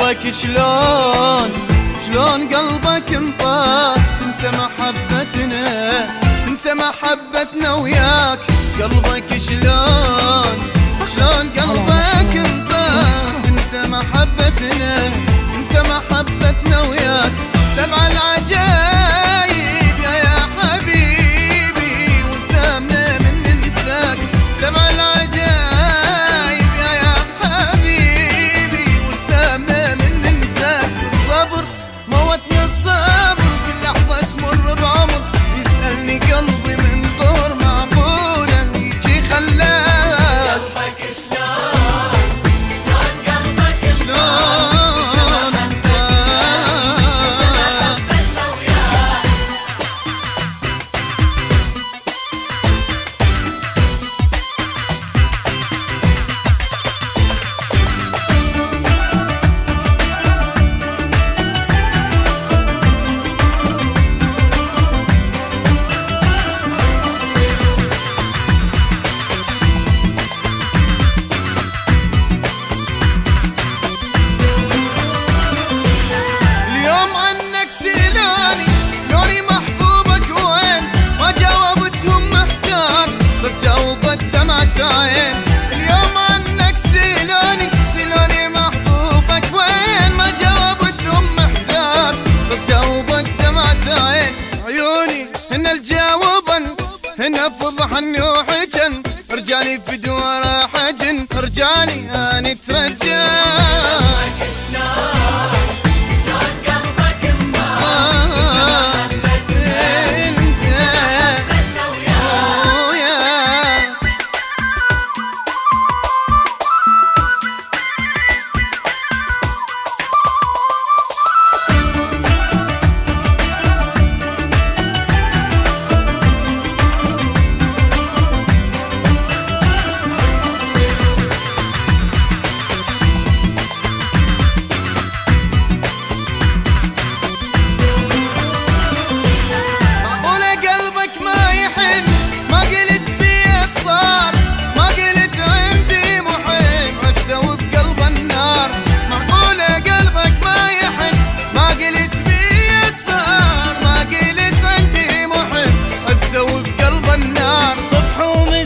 قلبك شلون قلبك انطاك، تنسى محبتنا تنسى محبتنا وياك. قلبك شلون قلبك انطاك، تنسى محبتنا تنسى محبتنا وياك. سبع العجايب يا حبيبي وثامنا من ننساك. سبع العجايب يا حبيبي وثامنا من ننساك. الصبر موتنا الصبر، كل لحظة تمر بعمر يسألني قلبي من طور معقولة يجي خلاك. قلبك شلون قلبك اليوم عنك سيلوني محبوبك وين، ما جاوبتهم محتار بس جاوبت دمعة عين. عيوني هن الجاوبن هنا فضحني وحجن، رجالي في دوار حجن رجالي اني ترجاك.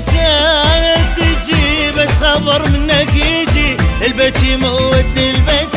خبر منك يجي البكي مودي البكي